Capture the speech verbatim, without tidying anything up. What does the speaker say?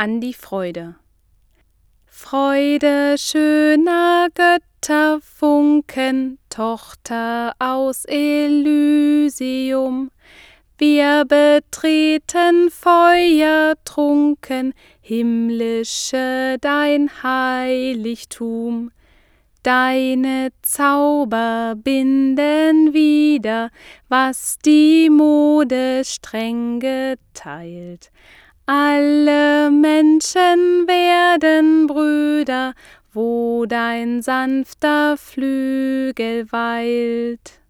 an die Freude. Freude schöner Götterfunken, Tochter aus Elysium, wir betreten feuertrunken, himmlische dein Heiligtum. Deine Zauber binden wieder, was die Mode streng geteilt. Alle Menschen werden Brüder, wo dein sanfter Flügel weilt.